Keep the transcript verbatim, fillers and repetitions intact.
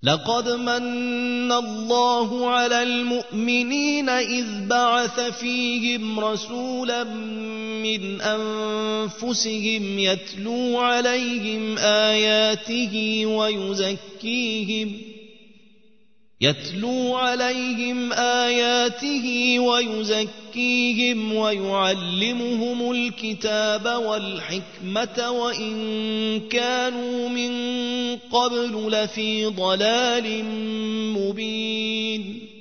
لقد من الله على المؤمنين إذ بعث فيهم رسولا من أنفسهم يتلو عليهم آياته ويزكيهم يتلو عليهم آياته ويزكيهم ويعلمهم الكتاب والحكمة وإن كانوا من قبل لفي ضلال مبين